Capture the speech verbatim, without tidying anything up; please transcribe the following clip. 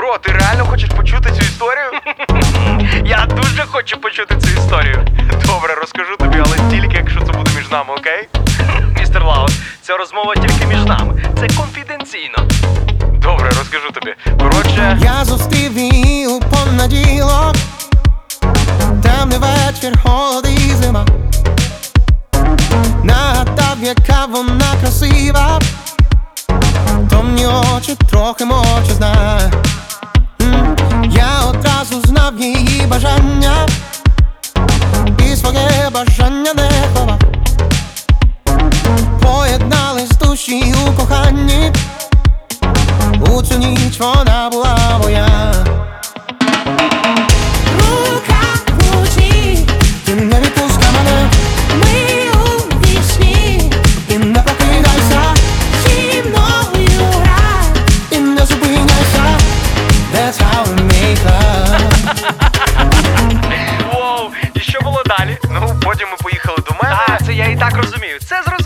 Бро, ти реально хочеш почути цю історію? Я дуже хочу почути цю історію. Добре, розкажу тобі, але тільки якщо це буде між нами, окей? Містер Лаус, ця розмова тільки між нами. Це конфіденційно. Добре, розкажу тобі. Коротше, я зустрів її у понеділок. Темний вечір, холод і зима. Нагадав, яка вона красива. Томні очі, трохи мовчазна. Я одразу знав її бажання і своє бажання не ховав. Поєднались душі у коханні. У цю ніч вона була моя. Рука в руці, Ти не відпускай мене, ми у вісні, і не прокидайся, зі мною грай. і не зупиняйся. That's how we make love. воу, і що було далі? Ну, потім ми поїхали до мене. Так, це я і так розумію. Це зрозуміло.